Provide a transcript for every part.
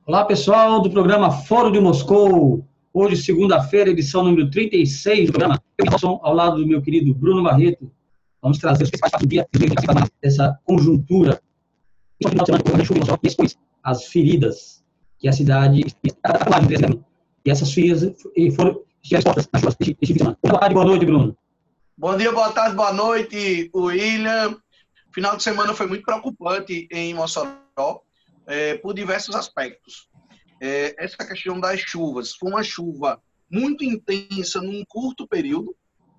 Olá, pessoal do programa Fórum de Moscou. Hoje, segunda-feira, edição número 36 do programa. Eu estou ao lado do meu querido Bruno Barreto. Vamos trazer os principais fatos do dia dessa conjuntura. As feridas que a cidade e essas feridas foram expostas nas chuvas deste fim de semana. Boa noite, Bruno. Bom dia, boa tarde, boa noite, William. Final de semana foi muito preocupante em Mossoró, por diversos aspectos. Essa questão das chuvas, foi uma chuva muito intensa num curto período,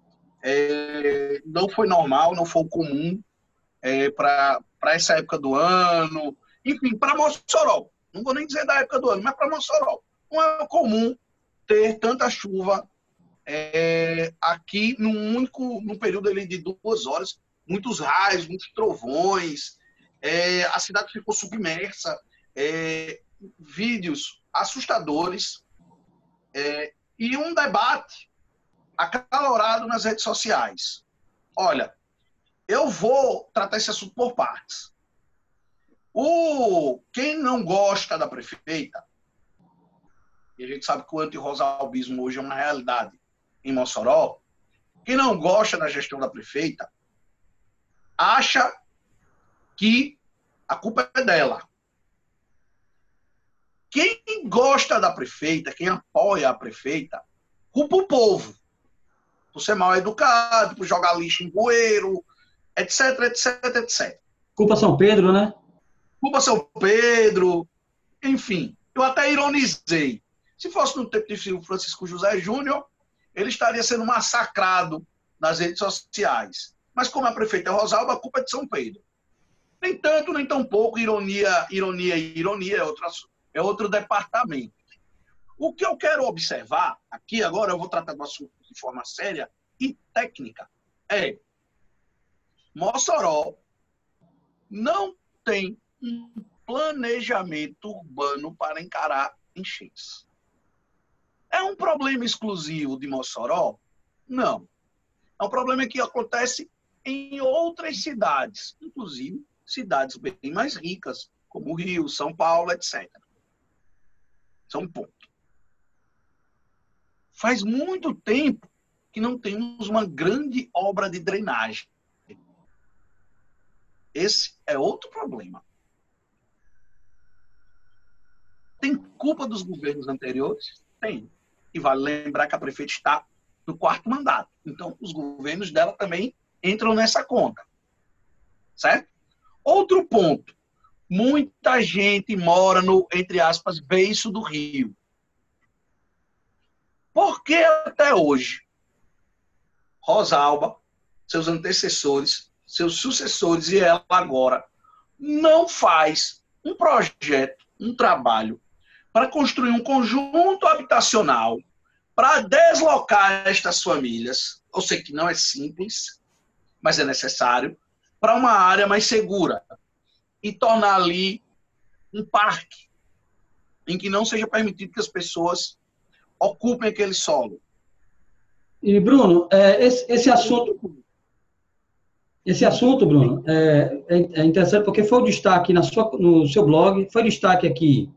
não foi normal, não foi comum para essa época do ano, enfim, para Mossoró, não vou nem dizer da época do ano, mas para Mossoró, não é comum ter tanta chuva aqui num período ali de 2 horas, muitos raios, muitos trovões, a cidade ficou submersa, vídeos assustadores, e um debate acalorado nas redes sociais. Olha, eu vou tratar esse assunto por partes. Quem não gosta da prefeita, e a gente sabe que o antirrosalbismo hoje é uma realidade em Mossoró, quem não gosta da gestão da prefeita, acha que a culpa é dela. Quem gosta da prefeita, quem apoia a prefeita, culpa o povo. Por ser mal educado, por jogar lixo em bueiro, etc, etc, etc. Culpa São Pedro, né? Culpa São Pedro, enfim. Eu até ironizei. Se fosse no tempo de Francisco José Júnior, ele estaria sendo massacrado nas redes sociais. Mas como a prefeita é Rosalba, a culpa é de São Pedro. Nem tanto, nem tão pouco, ironia é outro departamento. O que eu quero observar aqui, agora eu vou tratar do assunto de forma séria e técnica, Mossoró não tem um planejamento urbano para encarar enchentes. É um problema exclusivo de Mossoró? Não. É um problema que acontece em outras cidades, inclusive cidades bem mais ricas, como Rio, São Paulo, etc. Isso é um ponto. Faz muito tempo que não temos uma grande obra de drenagem. Esse é outro problema. Tem culpa dos governos anteriores? Tem. E vale lembrar que a prefeita está no 4º mandato. Então, os governos dela também entram nessa conta. Certo? Outro ponto. Muita gente mora no, entre aspas, beiço do rio. Por que até hoje Rosalba, seus antecessores, seus sucessores e ela agora não faz um projeto, um trabalho para construir um conjunto habitacional para deslocar estas famílias? Eu sei que não é simples, mas é necessário, para uma área mais segura e tornar ali um parque em que não seja permitido que as pessoas ocupem aquele solo. E, Bruno, esse assunto, Bruno, é interessante porque foi o destaque no seu blog, foi destaque aqui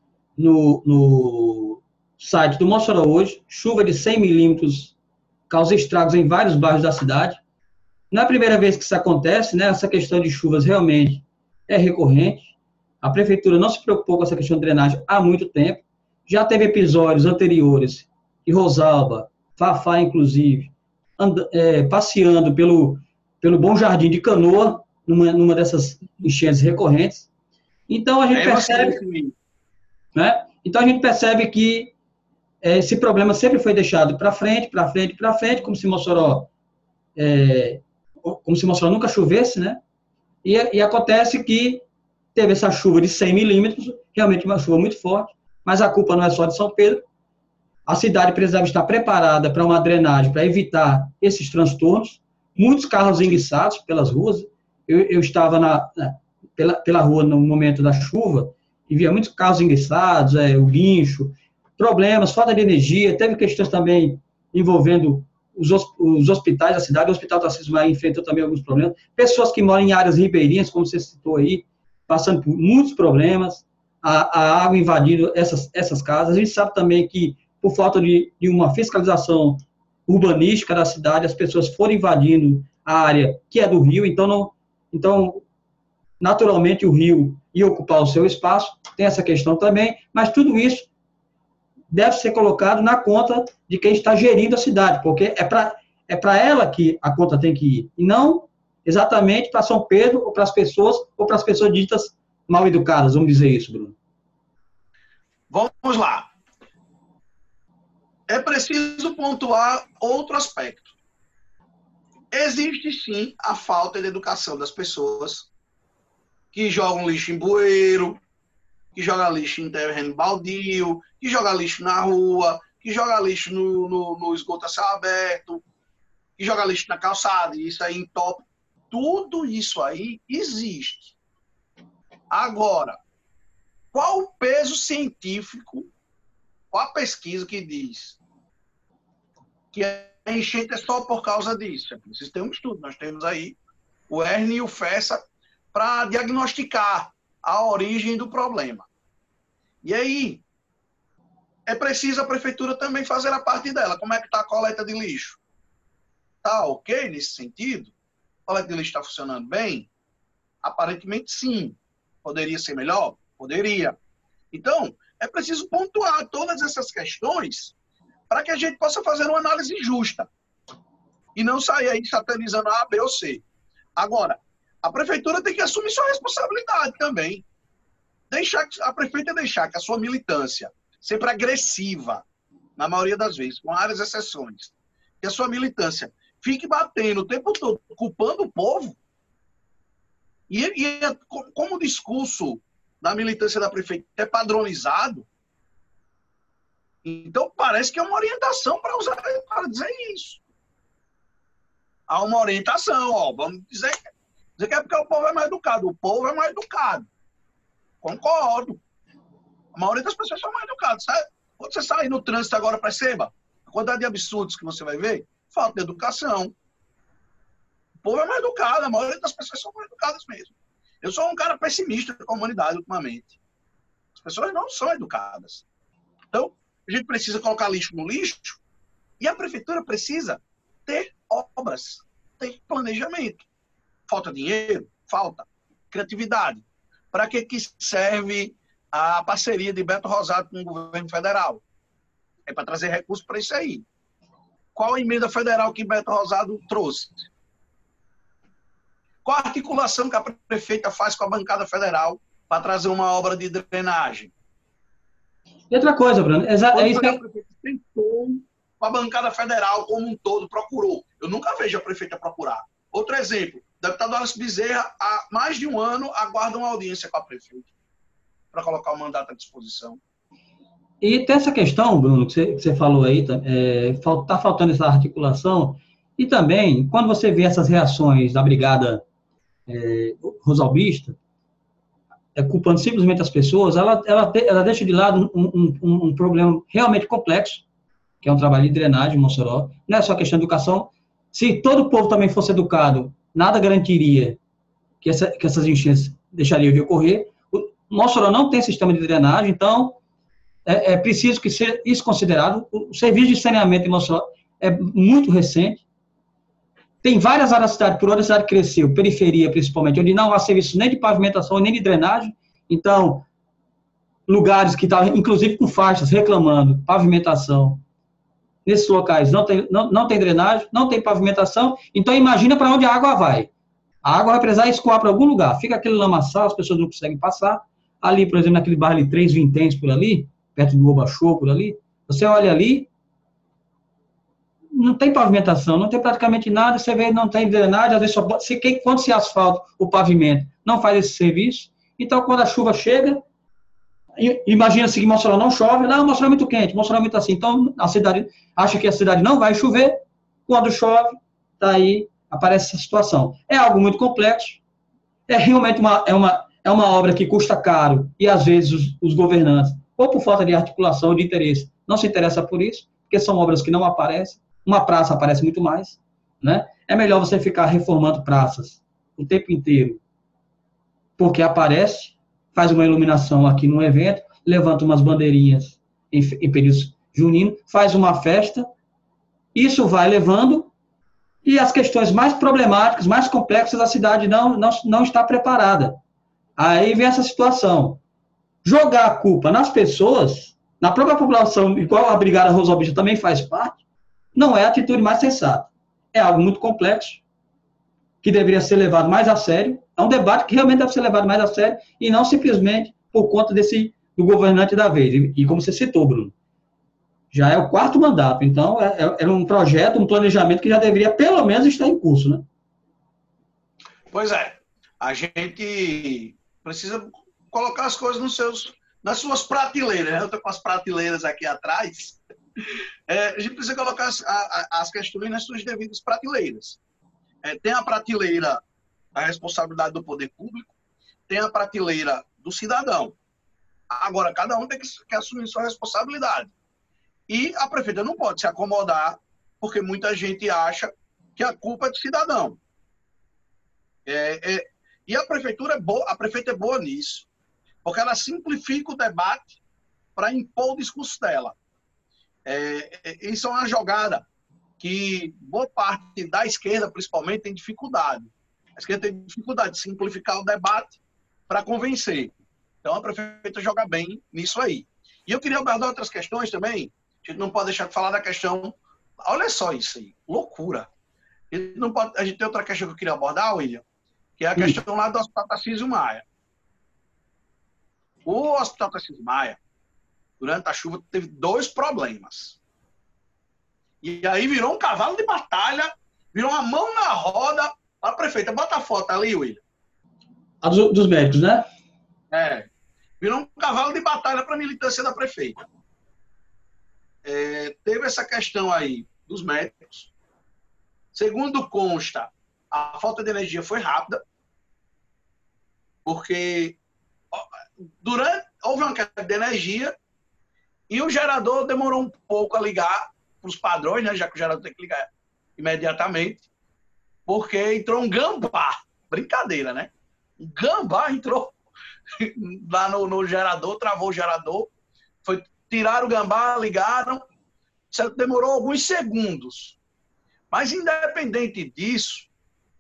no site do Mossoró hoje, chuva de 100 milímetros causa estragos em vários bairros da cidade. Não é a primeira vez que isso acontece, né? Essa questão de chuvas realmente é recorrente. A prefeitura não se preocupou com essa questão de drenagem há muito tempo. Já teve episódios anteriores que Rosalba, Fafá, inclusive, passeando pelo Bom Jardim de Canoa, numa dessas enchentes recorrentes. Então, a gente percebe... Né? Então, a gente percebe que esse problema sempre foi deixado para frente, como se Mossoró nunca chovesse, né? E acontece que teve essa chuva de 100 milímetros, realmente uma chuva muito forte, mas a culpa não é só de São Pedro. A cidade precisava estar preparada para uma drenagem, para evitar esses transtornos. Muitos carros enguiçados pelas ruas. Eu estava pela rua no momento da chuva e via muitos carros enguiçados, o guincho, problemas, falta de energia. Teve questões também envolvendo os hospitais da cidade. O Hospital Tarcísio Maia enfrentou também alguns problemas. Pessoas que moram em áreas ribeirinhas, como você citou aí, passando por muitos problemas. a água invadindo essas casas. A gente sabe também que, por falta de uma fiscalização urbanística da cidade, as pessoas foram invadindo a área que é do rio, então, naturalmente, o rio ia ocupar o seu espaço, tem essa questão também, mas tudo isso deve ser colocado na conta de quem está gerindo a cidade, porque é para ela que a conta tem que ir, e não exatamente para São Pedro ou para as pessoas ditas mal educadas, vamos dizer isso, Bruno. Vamos lá. É preciso pontuar outro aspecto. Existe, sim, a falta de educação das pessoas que jogam lixo em bueiro, que jogam lixo em terreno baldio, que jogam lixo na rua, que jogam lixo no esgoto a céu aberto, que jogam lixo na calçada, e isso aí entope. Tudo isso aí existe. Agora, qual o peso científico, qual a pesquisa que diz que a enchente é só por causa disso? É preciso ter um estudo. Nós temos aí o ERN e o FESA para diagnosticar a origem do problema. E aí, é preciso a prefeitura também fazer a parte dela. Como é que está a coleta de lixo? Está ok nesse sentido? A coleta de lixo está funcionando bem? Aparentemente, sim. Poderia ser melhor? Poderia. Então, é preciso pontuar todas essas questões para que a gente possa fazer uma análise justa e não sair aí satanizando A, B ou C. Agora, a prefeitura tem que assumir sua responsabilidade também. A prefeita deixar que a sua militância, sempre agressiva, na maioria das vezes, com raras exceções, que a sua militância fique batendo o tempo todo, culpando o povo, como o discurso da militância da prefeita é padronizado, então parece que é uma orientação para dizer isso. Há uma orientação, ó, vamos dizer que é porque o povo é mais educado. O povo é mais educado. Concordo. A maioria das pessoas são mais educadas, sabe? Quando você sair no trânsito agora, perceba a quantidade de absurdos que você vai ver, falta de educação. O povo é mais educado, a maioria das pessoas são mais educadas mesmo. Eu sou um cara pessimista com a humanidade ultimamente. As pessoas não são educadas. Então, a gente precisa colocar lixo no lixo e a prefeitura precisa ter obras, ter planejamento. Falta dinheiro? Falta. Criatividade. Para que serve a parceria de Beto Rosado com o governo federal? É para trazer recursos para isso aí. Qual a emenda federal que Beto Rosado trouxe? Qual a articulação que a prefeita faz com a bancada federal para trazer uma obra de drenagem? E outra coisa, Bruno, é isso que a prefeita tentou, a bancada federal como um todo procurou. Eu nunca vejo a prefeita procurar. Outro exemplo, o deputado Alisson Bezerra, há mais de um ano, aguarda uma audiência com a prefeita para colocar o mandato à disposição. E tem essa questão, Bruno, que você falou aí, está faltando essa articulação, e também, quando você vê essas reações da brigada rosalbista, culpando simplesmente as pessoas, ela deixa de lado um problema realmente complexo, que é um trabalho de drenagem em Mossoró. Não é só questão de educação. Se todo o povo também fosse educado, nada garantiria que essas enchentes deixariam de ocorrer. O Mossoró não tem sistema de drenagem, então é preciso que seja isso considerado. O serviço de saneamento em Mossoró é muito recente. Tem várias áreas da cidade, por onde a cidade cresceu, periferia principalmente, onde não há serviço nem de pavimentação, nem de drenagem. Então, lugares que estavam, inclusive com faixas, reclamando pavimentação, nesses locais não tem drenagem, não tem pavimentação, então imagina para onde a água vai. A água vai precisar escoar para algum lugar. Fica aquele lamaçal, as pessoas não conseguem passar. Ali, por exemplo, naquele bairro ali, 3 Vinténs por ali, perto do Obachô, por ali, você olha ali, não tem pavimentação, não tem praticamente nada, você vê, não tem drenagem, às vezes quando se asfalta o pavimento, não faz esse serviço. Então, quando a chuva chega, imagina-se que Mossoró não chove, não, Mossoró é muito quente, Mossoró é muito assim, então a cidade acha que a cidade não vai chover, quando chove, daí aparece essa situação. É algo muito complexo, é realmente uma obra que custa caro, e às vezes os governantes, ou por falta de articulação ou de interesse, não se interessam por isso, porque são obras que não aparecem. Uma praça aparece muito mais, né? É melhor você ficar reformando praças o tempo inteiro, porque aparece, faz uma iluminação aqui num evento, levanta umas bandeirinhas em períodos juninos, faz uma festa, isso vai levando, e as questões mais problemáticas, mais complexas, a cidade não está preparada. Aí vem essa situação. Jogar a culpa nas pessoas, na própria população, igual a Brigada Rosalvista também faz parte, não é a atitude mais sensata. É algo muito complexo, que deveria ser levado mais a sério. É um debate que realmente deve ser levado mais a sério, e não simplesmente por conta do governante da vez. E como você citou, Bruno, já é o 4º mandato, então é um projeto, um planejamento que já deveria pelo menos estar em curso, né? Pois é, a gente precisa colocar as coisas nas suas prateleiras, né? Eu estou com as prateleiras aqui atrás. A gente precisa colocar as questões nas suas devidas prateleiras. Tem a prateleira da responsabilidade do poder público, tem a prateleira do cidadão. Agora, cada um tem que assumir sua responsabilidade. E a prefeita não pode se acomodar, porque muita gente acha que a culpa é do cidadão. E a prefeitura a prefeita é boa nisso, porque ela simplifica o debate para impor o discurso dela. Isso é uma jogada que boa parte da esquerda, principalmente, tem dificuldade. A esquerda tem dificuldade de simplificar o debate para convencer. Então, a prefeita joga bem nisso aí. E eu queria abordar outras questões também. A gente não pode deixar de falar da questão... Olha só isso aí, loucura. A gente tem outra questão que eu queria abordar, William, que é a questão lá do Hospital Tarcísio Maia. O Hospital Tarcísio Maia, durante a chuva, teve 2 problemas. E aí virou um cavalo de batalha, virou uma mão na roda. A prefeita, bota a foto ali, William. A dos médicos, né? Virou um cavalo de batalha para a militância da prefeita. Teve essa questão aí dos médicos. Segundo consta, a falta de energia foi rápida, porque houve uma queda de energia e o gerador demorou um pouco a ligar para os padrões, né, já que o gerador tem que ligar imediatamente, porque entrou um gambá. Brincadeira, né? Um gambá entrou lá no gerador, travou o gerador, tiraram o gambá, ligaram, demorou alguns segundos. Mas, independente disso,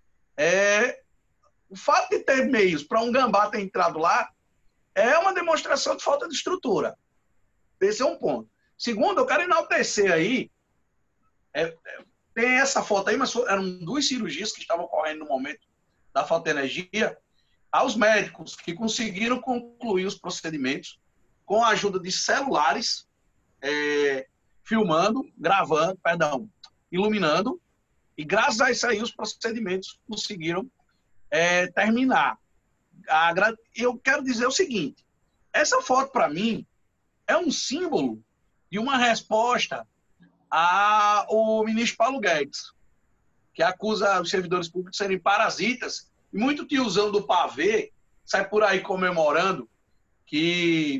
o fato de ter meios para um gambá ter entrado lá é uma demonstração de falta de estrutura. Esse é um ponto. Segundo, eu quero enaltecer aí, tem essa foto aí, mas eram 2 cirurgias que estavam ocorrendo no momento da falta de energia, aos médicos que conseguiram concluir os procedimentos com a ajuda de celulares, filmando, gravando, iluminando, e graças a isso aí os procedimentos conseguiram terminar. Eu quero dizer o seguinte, essa foto para mim é um símbolo de uma resposta ao ministro Paulo Guedes, que acusa os servidores públicos de serem parasitas, e muito tiozão do pavê sai por aí comemorando que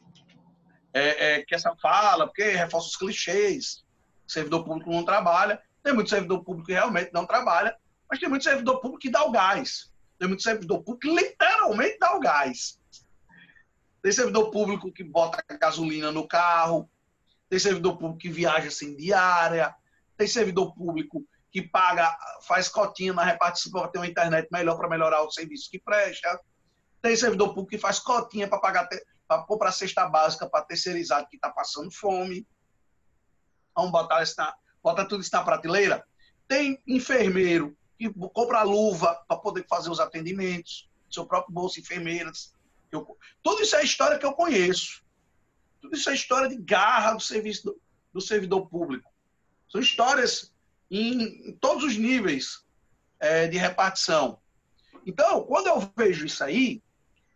essa fala, porque reforça os clichês, o servidor público não trabalha. Tem muito servidor público que realmente não trabalha, mas tem muito servidor público que dá o gás. Tem muito servidor público que literalmente dá o gás. Tem servidor público que bota gasolina no carro, tem servidor público que viaja sem diária, tem servidor público que faz cotinha na repartição para ter uma internet melhor para melhorar o serviço que presta, tem servidor público que faz cotinha para pagar, para pôr para a cesta básica para terceirizado que está passando fome. Vamos botar tudo isso na prateleira. Tem enfermeiro que compra luva para poder fazer os atendimentos, seu próprio bolso, enfermeiras. Tudo isso é história que eu conheço. Tudo isso é história de garra do servidor público. São histórias em todos os níveis de repartição. Então, quando eu vejo isso aí,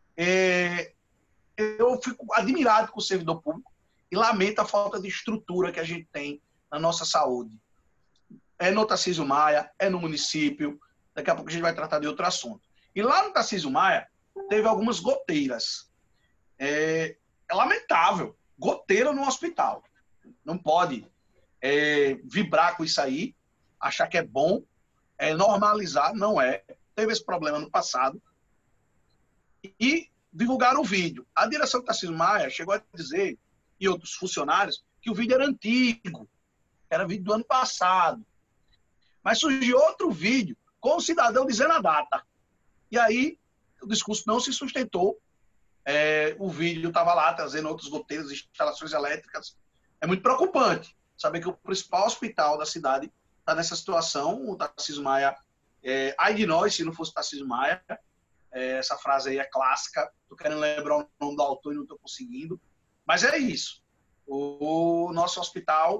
eu fico admirado com o servidor público e lamento a falta de estrutura que a gente tem na nossa saúde. É no Tarcísio Maia, é no município, daqui a pouco a gente vai tratar de outro assunto. E lá no Tarcísio Maia, teve algumas goteiras. É lamentável, goteira no hospital. Não pode vibrar com isso aí, achar que é bom, normalizar, não é. Teve esse problema no passado. E divulgaram o vídeo. A direção do Tarcísio Maia chegou a dizer, e outros funcionários, que o vídeo era antigo, era vídeo do ano passado. Mas surgiu outro vídeo com o cidadão dizendo a data. E aí o discurso não se sustentou. O vídeo estava lá trazendo outros roteiros, instalações elétricas. É muito preocupante saber que o principal hospital da cidade está nessa situação. O Tarcísio Maia, ai de nós se não fosse o Tarcísio Maia. Essa frase aí é clássica. Estou querendo lembrar o nome do autor e não estou conseguindo. Mas é isso. O nosso hospital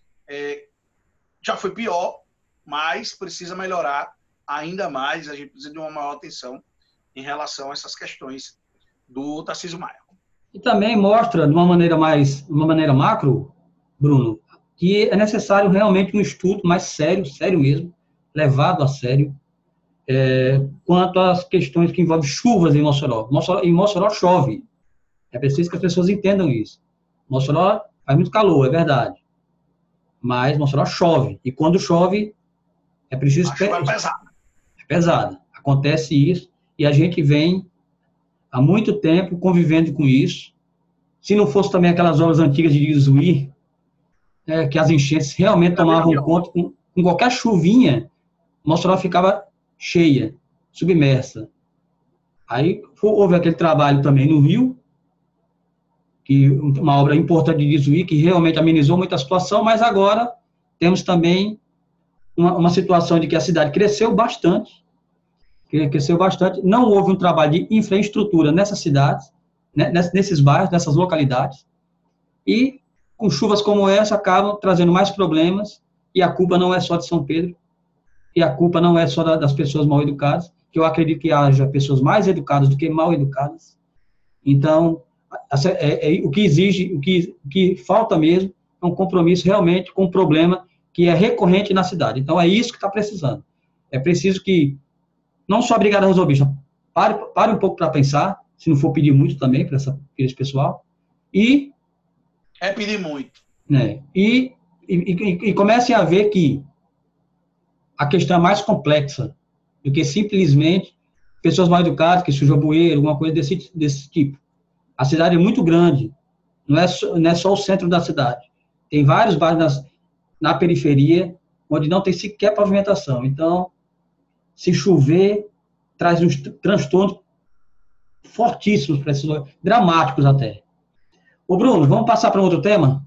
já foi pior, mas precisa melhorar ainda mais. A gente precisa de uma maior atenção em relação a essas questões do Tarcísio Maia. E também mostra, de uma maneira macro, Bruno, que é necessário realmente um estudo mais sério, sério mesmo, levado a sério, quanto às questões que envolvem chuvas em Mossoró. Em Mossoró chove. É preciso que as pessoas entendam isso. Mossoró faz muito calor, é verdade. Mas Mossoró chove. E quando chove, é preciso... A chuva é pesada. É pesada. Acontece isso e a gente vem há muito tempo convivendo com isso. Se não fosse também aquelas obras antigas de Ijuí, que as enchentes realmente tomavam conta, com qualquer chuvinha, Mossoró ficava cheia, submersa. Aí houve aquele trabalho também no Rio, que uma obra importante de Ijuí, que realmente amenizou muita situação, mas agora temos também uma situação de que a cidade cresceu bastante, não houve um trabalho de infraestrutura nessas cidades, né, nesses bairros, nessas localidades, e com chuvas como essa acabam trazendo mais problemas, e a culpa não é só de São Pedro, e a culpa não é só das pessoas mal educadas, que eu acredito que haja pessoas mais educadas do que mal educadas. Então, o que exige, o que falta mesmo é um compromisso realmente com um problema que é recorrente na cidade. Então, é isso que está precisando. É preciso que, não só a Brigada Resolvista, pare um pouco para pensar, se não for pedir muito também para esse pessoal, e... É pedir muito. Né, e comecem a ver que a questão é mais complexa do que simplesmente pessoas mal educadas, que sujam bueiro, alguma coisa desse tipo. A cidade é muito grande, não é só o centro da cidade. Tem vários bairros na periferia, onde não tem sequer pavimentação. Então, se chover, traz uns transtornos fortíssimos, dramáticos até. Ô, Bruno, vamos passar para um outro tema?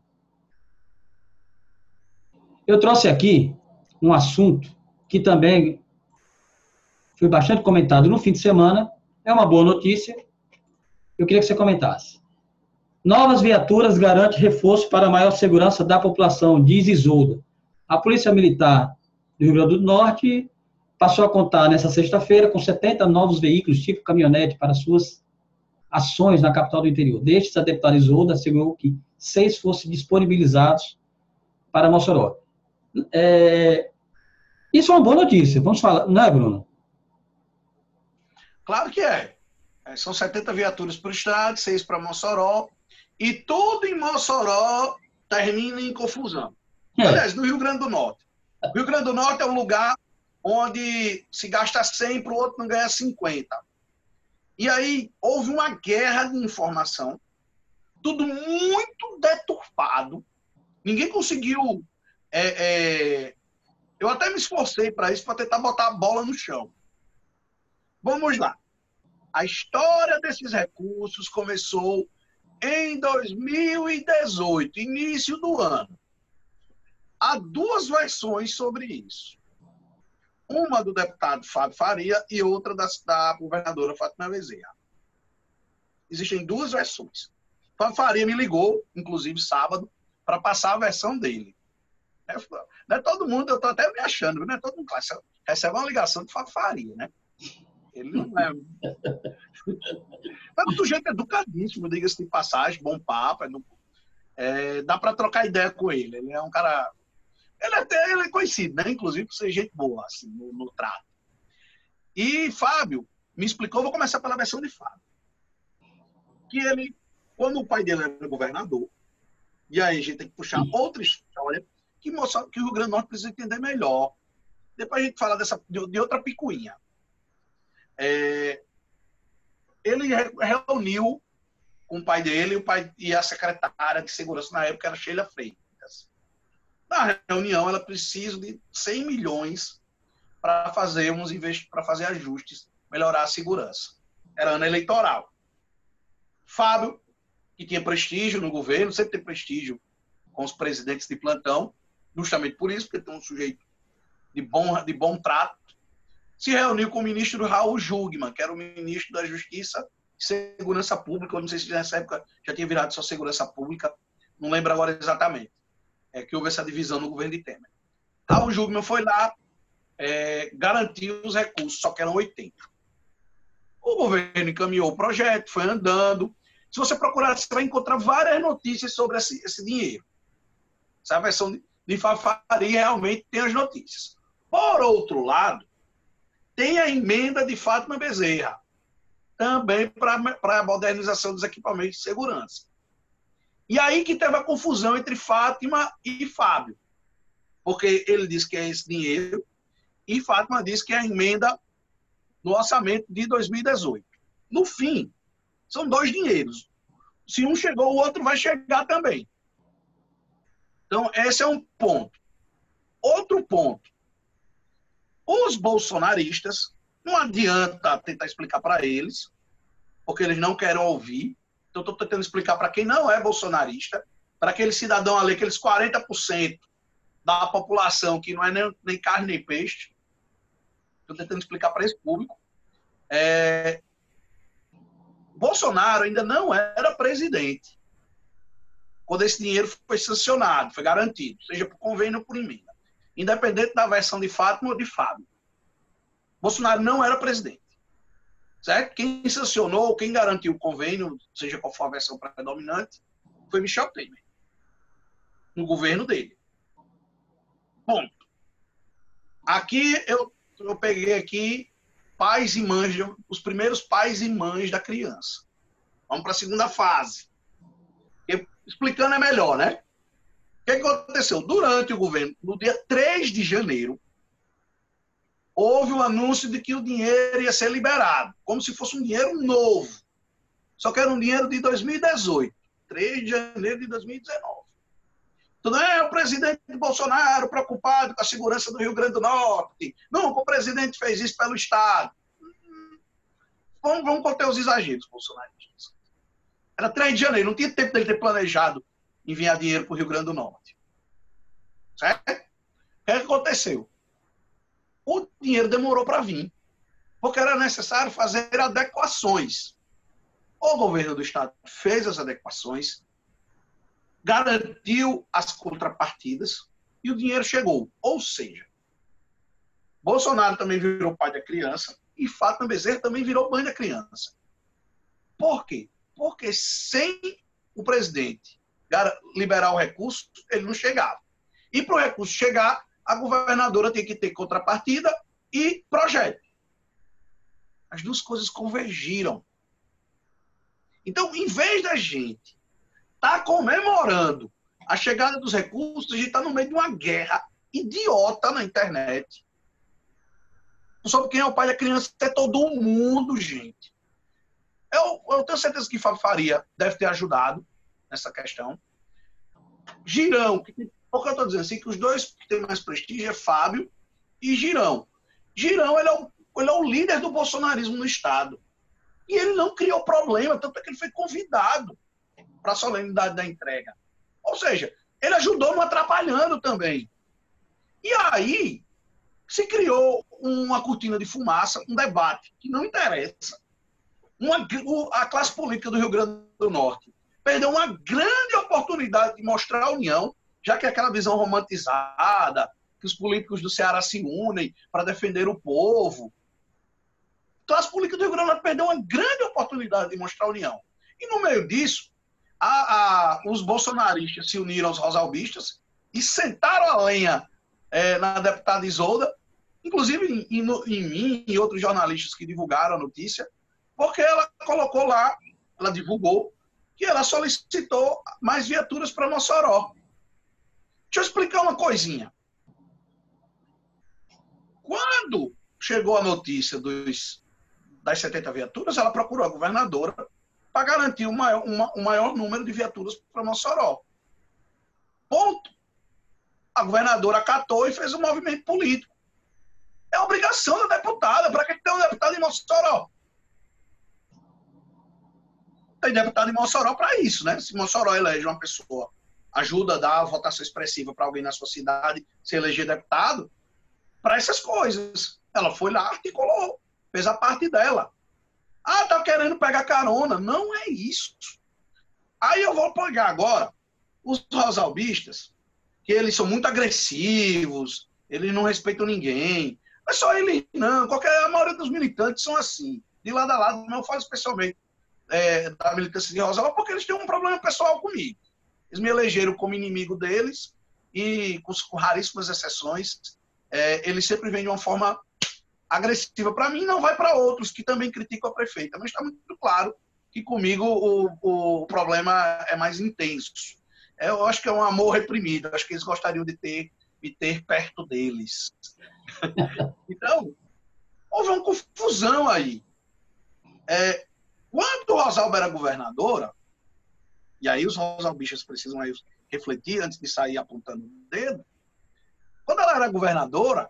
Eu trouxe aqui um assunto que também foi bastante comentado no fim de semana, é uma boa notícia, eu queria que você comentasse. Novas viaturas garantem reforço para a maior segurança da população, diz Isolda. A Polícia Militar do Rio Grande do Norte passou a contar nessa sexta-feira com 70 novos veículos tipo caminhonete para suas ações na capital do interior. Destes, a deputada Isolda assegurou que 6 fossem disponibilizados para Mossoró. Isso é uma boa notícia, vamos falar, não é, Bruno? Claro que é. São 70 viaturas para o estado, 6 para Mossoró, e tudo em Mossoró termina em confusão. Aliás, no Rio Grande do Norte. O Rio Grande do Norte é um lugar onde se gasta 100 para o outro não ganha 50. E aí houve uma guerra de informação, tudo muito deturpado. Ninguém conseguiu... Eu até me esforcei para isso, para tentar botar a bola no chão. Vamos lá. A história desses recursos começou em 2018, início do ano. Há 2 versões sobre isso. Uma do deputado Fábio Faria e outra da governadora Fátima Bezerra. Existem 2 versões. Fábio Faria me ligou, inclusive sábado, para passar a versão dele. Não é todo mundo, eu estou até me achando, não é todo mundo recebe uma ligação de Fábio Faria, né? Ele não é... É um sujeito educadíssimo, diga-se de passagem, bom papo, dá para trocar ideia com ele. Ele é um cara... Ele é conhecido, né? Inclusive por ser gente boa, assim, no trato. E Fábio me explicou, vou começar pela versão de Fábio, que ele, quando o pai dele era governador, e aí a gente tem que puxar outra história que mostra que o Rio Grande do Norte precisa entender melhor. Depois a gente fala de outra picuinha. ele reuniu com o pai dele, o pai e a secretária de segurança na época era Sheila Freitas. Na reunião, ela precisa de 100 milhões para fazer ajustes, melhorar a segurança. Era ano eleitoral. Fábio, que tinha prestígio no governo, sempre tem prestígio com os presidentes de plantão, justamente por isso, porque tem um sujeito de bom trato, se reuniu com o ministro Raul Jungmann, que era o ministro da Justiça e Segurança Pública, eu não sei se nessa época já tinha virado só Segurança Pública, não lembro agora exatamente, que houve essa divisão no governo de Temer. Raul Jungmann foi lá, garantiu os recursos, só que eram 80. O governo encaminhou o projeto, foi andando. Se você procurar, você vai encontrar várias notícias sobre esse dinheiro. Essa versão de Fafari realmente tem as notícias. Por outro lado, tem a emenda de Fátima Bezerra, também para a modernização dos equipamentos de segurança. E aí que teve a confusão entre Fátima e Fábio, porque ele disse que é esse dinheiro e Fátima disse que é a emenda no orçamento de 2018. No fim, são dois dinheiros. Se um chegou, o outro vai chegar também. Então, esse é um ponto. Outro ponto. Os bolsonaristas, não adianta tentar explicar para eles, porque eles não querem ouvir. Então, estou tentando explicar para quem não é bolsonarista, para aquele cidadão ali, aqueles 40% da população que não é nem carne nem peixe. Estou tentando explicar para esse público. Bolsonaro ainda não era presidente quando esse dinheiro foi sancionado, foi garantido, seja por convênio ou por emenda, independente da versão de Fátima ou de Fábio. Bolsonaro não era presidente. Certo? Quem sancionou, quem garantiu o convênio, seja qual for a versão predominante, foi Michel Temer, no governo dele. Ponto. Aqui eu peguei aqui pais e mães, os primeiros pais e mães da criança. Vamos para a segunda fase. Explicando é melhor, né? O que aconteceu? Durante o governo, no dia 3 de janeiro, houve um anúncio de que o dinheiro ia ser liberado, como se fosse um dinheiro novo. Só que era um dinheiro de 2018, 3 de janeiro de 2019. Então, não é o presidente Bolsonaro preocupado com a segurança do Rio Grande do Norte. Não, o presidente fez isso pelo Estado. Vamos conter os exageros bolsonaristas. Era 3 de janeiro, não tinha tempo dele ter planejado enviar dinheiro para o Rio Grande do Norte. Certo? O que aconteceu? O dinheiro demorou para vir, porque era necessário fazer adequações. O governo do Estado fez as adequações, garantiu as contrapartidas e o dinheiro chegou. Ou seja, Bolsonaro também virou pai da criança e Fátima Bezerra também virou mãe da criança. Por quê? Porque sem o presidente liberar o recurso, ele não chegava. E para o recurso chegar, a governadora tem que ter contrapartida e projeto. As duas coisas convergiram. Então, em vez da gente estar comemorando a chegada dos recursos, a gente está no meio de uma guerra idiota na internet. Não sabe quem é o pai da criança, é todo mundo, gente. Eu tenho certeza que Fábio Faria deve ter ajudado nessa questão. Girão, porque eu estou dizendo assim, que os dois que têm mais prestígio é Fábio e Girão. Girão, ele é o líder do bolsonarismo no Estado. E ele não criou problema, tanto é que ele foi convidado para a solenidade da entrega. Ou seja, ele ajudou não atrapalhando também. E aí se criou uma cortina de fumaça, um debate que não interessa. A classe política do Rio Grande do Norte perdeu uma grande oportunidade de mostrar a união, já que aquela visão romantizada, que os políticos do Ceará se unem para defender o povo. A classe política do Rio Grande do Norte perdeu uma grande oportunidade de mostrar a união. E no meio disso, os bolsonaristas se uniram aos rosalbistas e sentaram a lenha na deputada Isolda, inclusive em mim e outros jornalistas que divulgaram a notícia, porque ela colocou lá, ela divulgou, que ela solicitou mais viaturas para Mossoró. Deixa eu explicar uma coisinha. Quando chegou a notícia dos das 70 viaturas, ela procurou a governadora para garantir o maior número de viaturas para Mossoró. Ponto. A governadora acatou e fez um movimento político. É obrigação da deputada. Para que tem um deputado em Mossoró? Tem deputado em Mossoró para isso, né? Se Mossoró elege uma pessoa, ajuda a dar a votação expressiva para alguém na sua cidade se eleger deputado, para essas coisas. Ela foi lá, articulou, fez a parte dela. Ah, tá querendo pegar carona. Não é isso. Aí eu vou pegar agora os rosalbistas, que eles são muito agressivos, eles não respeitam ninguém. Não é só ele, não. A maioria dos militantes são assim. De lado a lado, não falo especialmente da militância de Rosalba, porque eles têm um problema pessoal comigo. Eles me elegeram como inimigo deles e, com raríssimas exceções, eles sempre vêm de uma forma agressiva para mim, não vai para outros que também criticam a prefeita. Mas está muito claro que comigo o problema é mais intenso. Eu acho que é um amor reprimido. Eu acho que eles gostariam de me ter perto deles. Então, houve uma confusão aí. Quando Rosalba era governadora, e aí os rosalbistas precisam aí refletir antes de sair apontando o dedo, quando ela era governadora,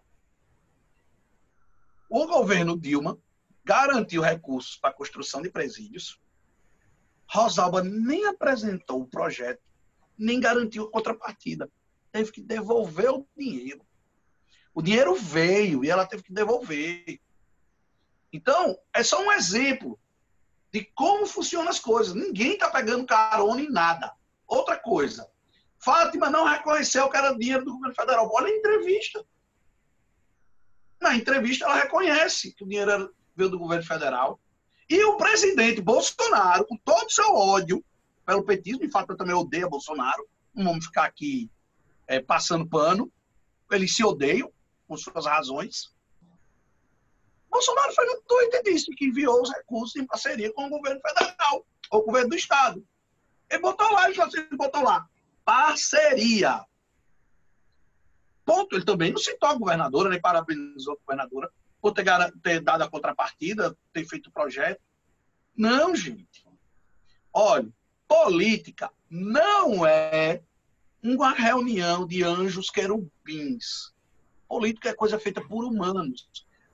o governo Dilma garantiu recursos para a construção de presídios. Rosalba nem apresentou o projeto, nem garantiu a contrapartida. Teve que devolver o dinheiro. O dinheiro veio e ela teve que devolver. Então, é só um exemplo de como funcionam as coisas. Ninguém está pegando carona em nada. Outra coisa, Fátima não reconheceu que era dinheiro do governo federal. Olha a entrevista. Na entrevista, ela reconhece que o dinheiro veio do governo federal. E o presidente Bolsonaro, com todo o seu ódio pelo petismo, e Fátima também odeia Bolsonaro, não vamos ficar aqui passando pano, eles se odeiam, com suas razões. Bolsonaro foi no Twitter e disse que enviou os recursos em parceria com o governo federal, ou o governo do estado. Ele botou lá, parceria. Ponto. Ele também não citou a governadora, nem parabenizou a governadora por ter dado a contrapartida, ter feito o projeto. Não, gente. Olha, política não é uma reunião de anjos querubins. Política é coisa feita por humanos.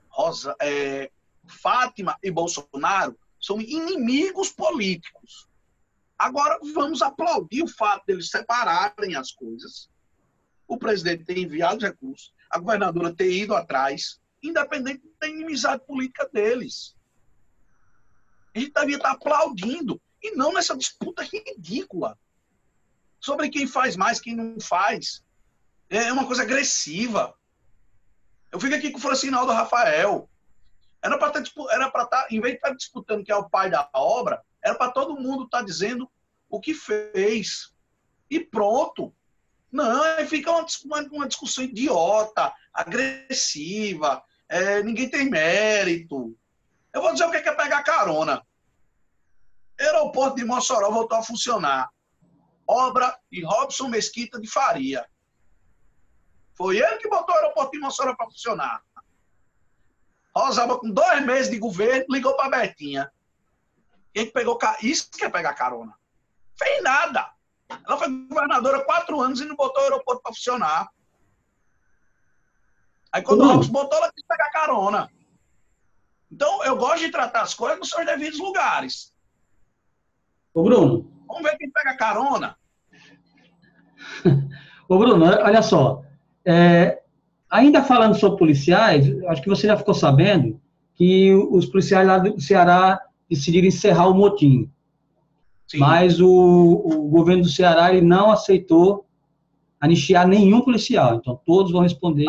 Fátima e Bolsonaro são inimigos políticos. Agora, vamos aplaudir o fato deles separarem as coisas. O presidente ter enviado os recursos, a governadora ter ido atrás, independente da inimizade política deles. A gente devia estar aplaudindo, e não nessa disputa ridícula sobre quem faz mais, quem não faz. É uma coisa agressiva. Eu fico aqui com o Francinaldo Rafael. Era para estar, em vez de estar disputando quem é o pai da obra, era para todo mundo estar dizendo o que fez. E pronto. Não, aí fica uma discussão idiota, agressiva, ninguém tem mérito. Eu vou dizer o que é pegar carona. Aeroporto de Mossoró voltou a funcionar. Obra de Robson Mesquita de Faria. Foi ele que botou o aeroporto de Mossoró para funcionar. Rosalba, com 2 meses de governo, ligou para a Betinha. Isso que é pegar carona. Fez nada. Ela foi governadora há 4 anos e não botou o aeroporto para funcionar. Aí quando o Robson botou, ela quis pegar carona. Então, eu gosto de tratar as coisas nos seus devidos lugares. Ô, Bruno. Vamos ver quem pega carona. Ô, Bruno, olha só. Ainda falando sobre policiais, acho que você já ficou sabendo que os policiais lá do Ceará decidiram encerrar o motim. Sim. Mas o governo do Ceará ele não aceitou anistiar nenhum policial. Então, todos vão responder.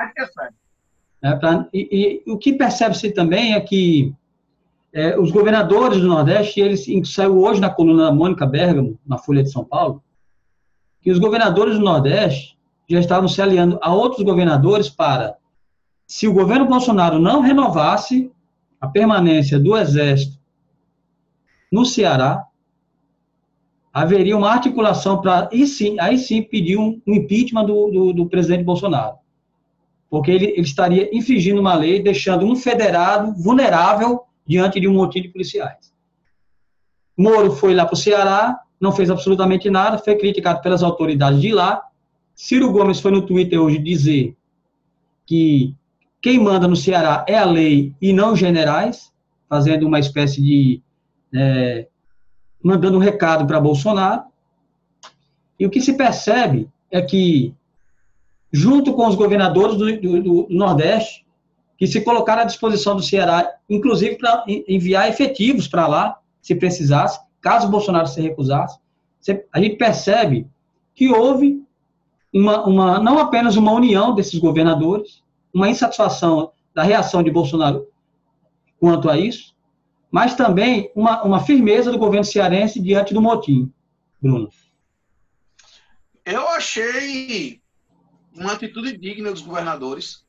E o que percebe-se também é que os governadores do Nordeste, saiu hoje na coluna da Mônica Bergamo, na Folha de São Paulo, que os governadores do Nordeste já estavam se aliando a outros governadores para, se o governo Bolsonaro não renovasse a permanência do Exército no Ceará, haveria uma articulação para, aí sim, pedir um impeachment do presidente Bolsonaro. Porque ele estaria infringindo uma lei, deixando um federado vulnerável diante de um motim de policiais. Moro foi lá para o Ceará, não fez absolutamente nada, foi criticado pelas autoridades de lá. Ciro Gomes foi no Twitter hoje dizer que quem manda no Ceará é a lei e não os generais, fazendo uma espécie de... mandando um recado para Bolsonaro. E o que se percebe é que, junto com os governadores do Nordeste, que se colocaram à disposição do Ceará, inclusive para enviar efetivos para lá, se precisasse, caso o Bolsonaro se recusasse, a gente percebe que houve não apenas uma união desses governadores, uma insatisfação da reação de Bolsonaro quanto a isso, mas também uma firmeza do governo cearense diante do motim. Bruno. Eu achei uma atitude digna dos governadores.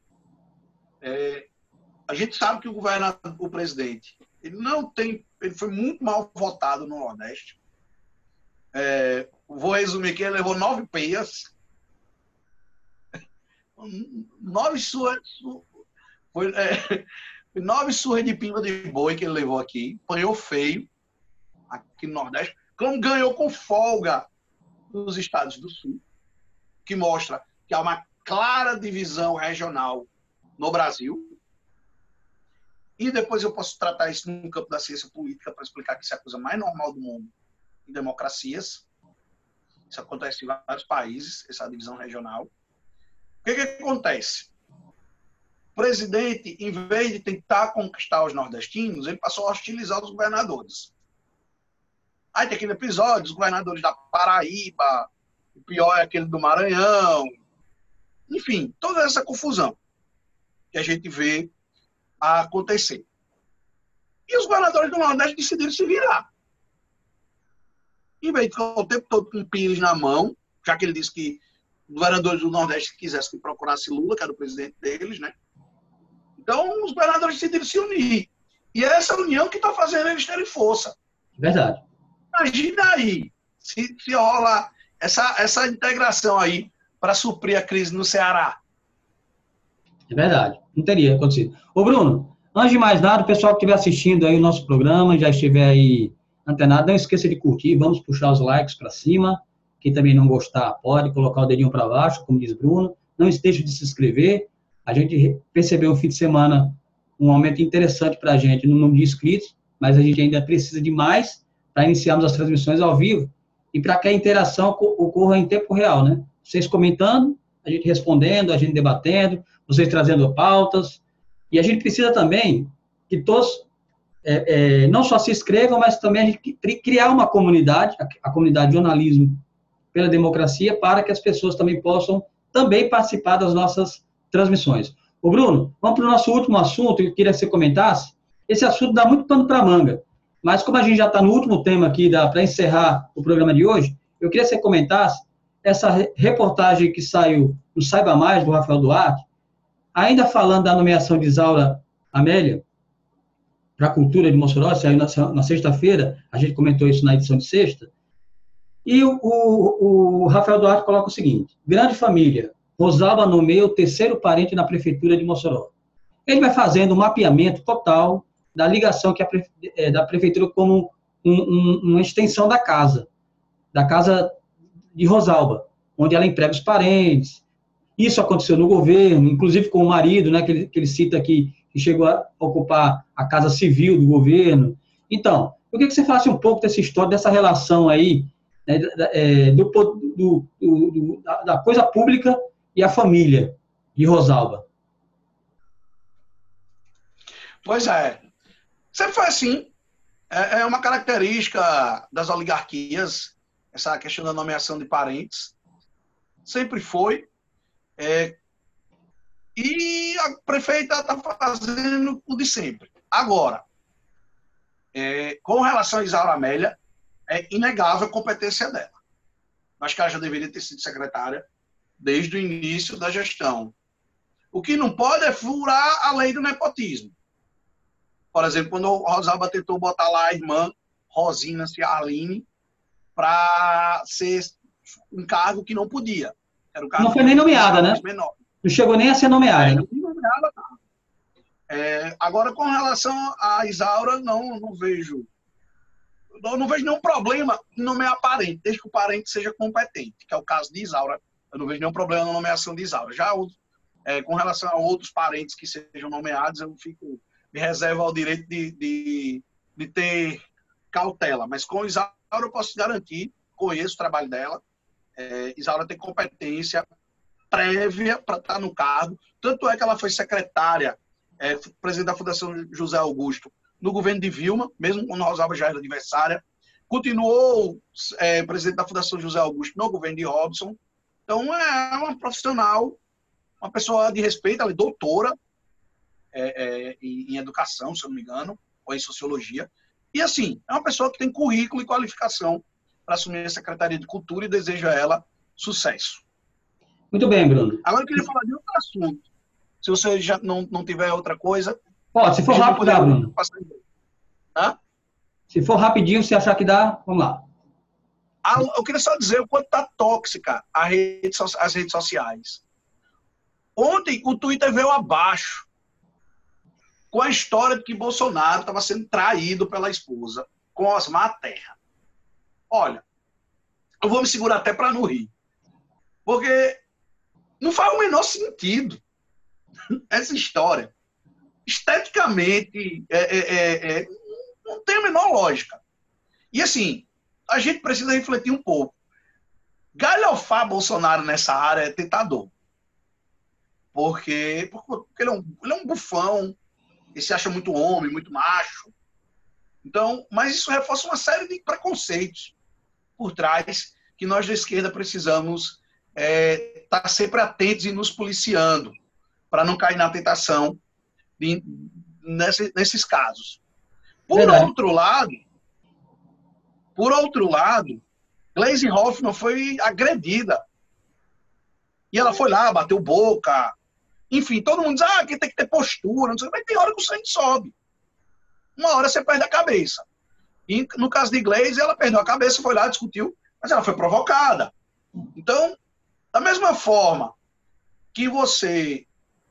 A gente sabe que o presidente, ele foi muito mal votado no Nordeste. Vou resumir aqui, ele levou 9 peias. 9 surras de pimba de boi que ele levou aqui. Apanhou feio aqui no Nordeste. Como ganhou com folga nos estados do Sul, que mostra que há uma clara divisão regional no Brasil. E depois eu posso tratar isso no campo da ciência política para explicar que isso é a coisa mais normal do mundo em democracias. Isso acontece em vários países, essa divisão regional. O que acontece? O presidente, em vez de tentar conquistar os nordestinos, ele passou a hostilizar os governadores. Aí tem aquele episódio, os governadores da Paraíba, o pior é aquele do Maranhão, enfim, toda essa confusão que a gente vê acontecer. E os governadores do Nordeste decidiram se virar. Em vez de ficar o tempo todo com o Pires na mão, já que ele disse que os governadores do Nordeste quisessem que procurasse Lula, que era o presidente deles, né? Então, os governadores decidiram se unir. E é essa união que está fazendo eles terem força. Verdade. Imagina aí, se rola essa integração aí para suprir a crise no Ceará. É verdade, não teria acontecido. Ô, Bruno, antes de mais nada, o pessoal que estiver assistindo aí o nosso programa, já estiver aí antenado, não esqueça de curtir, vamos puxar os likes para cima. Quem também não gostar, pode colocar o dedinho para baixo, como diz Bruno. Não deixe de se inscrever. A gente percebeu no fim de semana um aumento interessante para a gente no número de inscritos, mas a gente ainda precisa de mais para iniciarmos as transmissões ao vivo e para que a interação ocorra em tempo real, né? Vocês comentando, a gente respondendo, a gente debatendo, vocês trazendo pautas. E a gente precisa também que todos não só se inscrevam, mas também a gente criar uma comunidade, a comunidade de jornalismo pela democracia, para que as pessoas também possam também participar das nossas transmissões. Ô, Bruno, vamos para o nosso último assunto, eu queria que você comentasse. Esse assunto dá muito pano para manga, mas como a gente já está no último tema aqui, para encerrar o programa de hoje, eu queria que você comentasse essa reportagem que saiu no Saiba Mais, do Rafael Duarte, ainda falando da nomeação de Isaura Amélia para a Cultura de Mossoró, saiu na sexta-feira, a gente comentou isso na edição de sexta, e o Rafael Duarte coloca o seguinte: grande família, Rosalba nomeia o terceiro parente na Prefeitura de Mossoró. Ele vai fazendo um mapeamento total da ligação da Prefeitura como uma extensão da casa de Rosalba, onde ela emprega os parentes. Isso aconteceu no governo, inclusive com o marido, né, que ele cita aqui, que chegou a ocupar a casa civil do governo. Então, eu queria que você falasse um pouco dessa história, dessa relação aí, né, da coisa pública e a família de Rosalba. Pois é. Sempre foi assim. É uma característica das oligarquias, essa questão da nomeação de parentes. Sempre foi. E a prefeita está fazendo o de sempre. Agora, com relação a Isaura Amélia, é inegável a competência dela. Acho que ela já deveria ter sido secretária desde o início da gestão. O que não pode é furar a lei do nepotismo. Por exemplo, quando o Rosalba tentou botar lá a irmã Rosina Ciarline para ser um cargo que não podia. Era um cargo não foi nem nomeada, né? Menor. Não chegou nem a ser nomeada. Não nomeada, não. Agora, com relação à Isaura, não vejo nenhum problema em nomear parente, desde que o parente seja competente, que é o caso de Isaura. Eu não vejo nenhum problema na nomeação de Isaura. Já com relação a outros parentes que sejam nomeados, eu me reservo ao direito de ter cautela. Mas com Isaura eu posso garantir, conheço o trabalho dela, Isaura tem competência prévia para estar no cargo, tanto é que ela foi secretária, presidente da Fundação José Augusto, no governo de Vilma, mesmo quando Rosalba já era adversária, continuou presidente da Fundação José Augusto no governo de Robson. Então, é uma profissional, uma pessoa de respeito, ela é doutora em educação, se eu não me engano, ou em sociologia. E, assim, é uma pessoa que tem currículo e qualificação para assumir a Secretaria de Cultura e desejo a ela sucesso. Muito bem, Bruno. Agora eu queria falar de outro assunto. Se você já não tiver outra coisa... Pode, se for rápido, dá, Bruno. Se for rapidinho, se achar que dá, vamos lá. Eu queria só dizer o quanto está tóxica as redes sociais. Ontem, o Twitter veio abaixo com a história de que Bolsonaro estava sendo traído pela esposa com Osmar Terra. Olha, eu vou me segurar até para não rir. Porque não faz o menor sentido essa história. Esteticamente, não tem a menor lógica. E assim, a gente precisa refletir um pouco. Galhofar Bolsonaro nessa área é tentador. Porque ele é um bufão, ele se acha muito homem, muito macho. Então, mas isso reforça uma série de preconceitos por trás que nós da esquerda precisamos estar sempre atentos e nos policiando para não cair na tentação nesses casos. Por outro lado, Gleisi Hoffmann foi agredida. E ela foi lá, bateu boca. Enfim, todo mundo diz, que tem que ter postura, não sei, mas tem hora que o sangue sobe. Uma hora você perde a cabeça. E no caso de Gleisi, ela perdeu a cabeça, foi lá, discutiu, mas ela foi provocada. Então, da mesma forma que você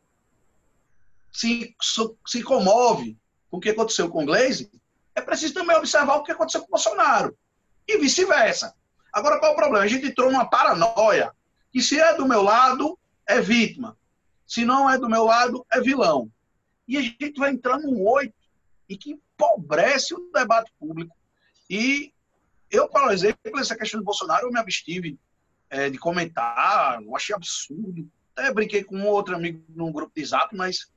se comove com o que aconteceu com Gleisi, é preciso também observar o que aconteceu com o Bolsonaro. E vice-versa. Agora, qual é o problema? A gente entrou numa paranoia que se é do meu lado, é vítima. Se não é do meu lado, é vilão. E a gente vai entrar num 8 e que empobrece o debate público. E eu, por exemplo, essa questão do Bolsonaro, eu me abstive de comentar, eu achei absurdo. Até brinquei com um outro amigo num grupo de zap, mas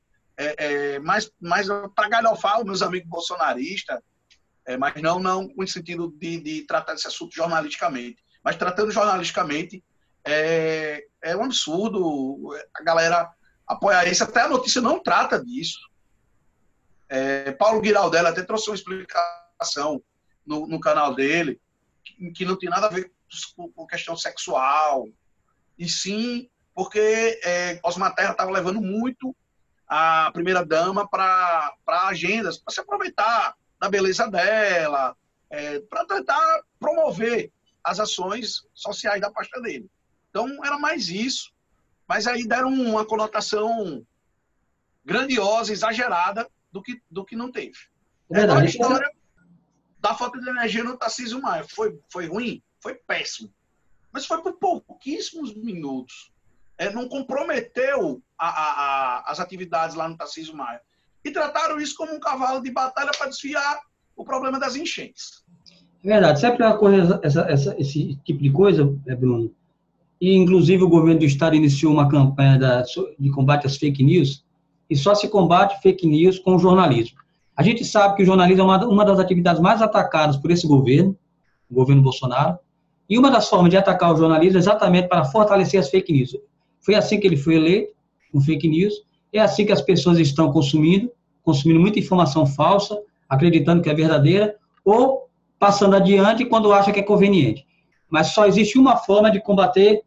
para galhofar os meus amigos bolsonaristas, mas não com o sentido de tratar esse assunto jornalisticamente. Mas tratando jornalisticamente, é um absurdo a galera apoiar isso. Até a notícia não trata disso. Paulo Giraldelli até trouxe uma explicação no canal dele, que não tem nada a ver com questão sexual, e sim porque Osmar Terra estava levando muito a primeira-dama para agendas, para se aproveitar da beleza dela, para tentar promover as ações sociais da pasta dele. Então, era mais isso. Mas aí deram uma conotação grandiosa, exagerada, do que não teve. A história da falta de energia no Tarcísio Maia foi ruim? Foi péssimo. Mas foi por pouquíssimos minutos. Não comprometeu as atividades lá no Tarcísio Maia. E trataram isso como um cavalo de batalha para desviar o problema das enchentes. É verdade. Sempre ocorre esse tipo de coisa, Bruno, e inclusive o governo do estado iniciou uma campanha de combate às fake news, e só se combate fake news com o jornalismo. A gente sabe que o jornalismo é uma das atividades mais atacadas por esse governo, o governo Bolsonaro, e uma das formas de atacar o jornalismo é exatamente para fortalecer as fake news. Foi assim que ele foi eleito, com fake news, é assim que as pessoas estão consumindo muita informação falsa, acreditando que é verdadeira, ou passando adiante quando acha que é conveniente. Mas só existe uma forma de combater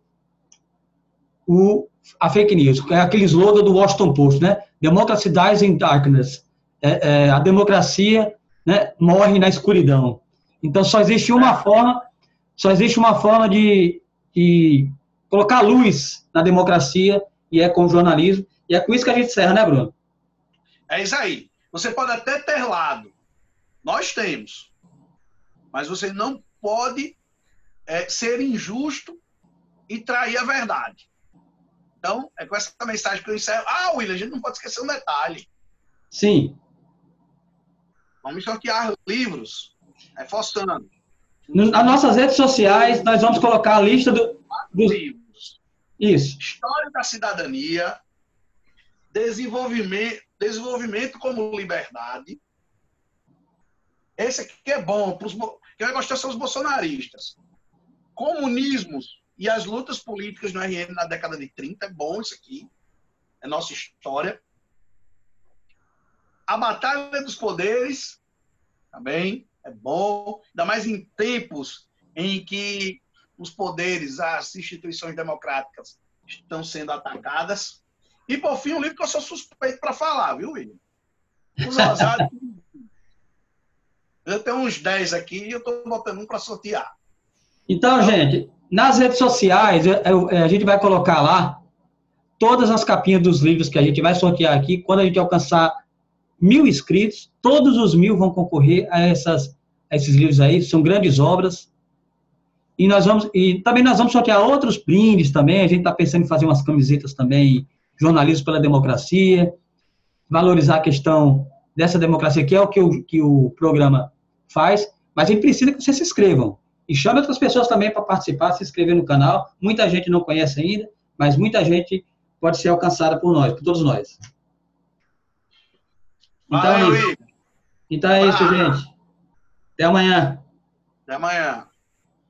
a fake news, que é aquele slogan do Washington Post, né? Democracy dies in darkness. A democracia, né, morre na escuridão. Então, só existe uma forma de colocar luz na democracia, e é com o jornalismo, e é com isso que a gente encerra, né, Bruno? É isso aí. Você pode até ter lado. Nós temos. Mas você não pode ser injusto e trair a verdade. Então, é com essa mensagem que eu encerro. Ah, William, a gente não pode esquecer um detalhe. Sim. Vamos sortear livros, reforçando. Nas nossas redes sociais, nós vamos colocar a lista dos livros. Isso. História da cidadania, desenvolvimento como liberdade. Esse aqui é bom. Quem vai gostar são os bolsonaristas. Comunismos e as lutas políticas no RN na década de 30. É bom isso aqui. É nossa história. A Batalha dos Poderes, também é bom. Ainda mais em tempos em que os poderes, as instituições democráticas estão sendo atacadas. E, por fim, um livro que eu sou suspeito para falar, viu, William? Os ousados. Eu tenho uns 10 aqui e eu estou botando um para sortear. Então, gente, nas redes sociais, a gente vai colocar lá todas as capinhas dos livros que a gente vai sortear aqui. Quando a gente alcançar 1.000 inscritos, todos os 1.000 vão concorrer a esses livros aí. São grandes obras. E também nós vamos sortear outros brindes também. A gente está pensando em fazer umas camisetas também, jornalismo pela democracia, valorizar a questão dessa democracia, que é o que o programa faz, mas a gente precisa que vocês se inscrevam. E chame outras pessoas também para participar, se inscrever no canal. Muita gente não conhece ainda, mas muita gente pode ser alcançada por nós, por todos nós. Então é isso. Então é isso, gente. Até amanhã. Até amanhã.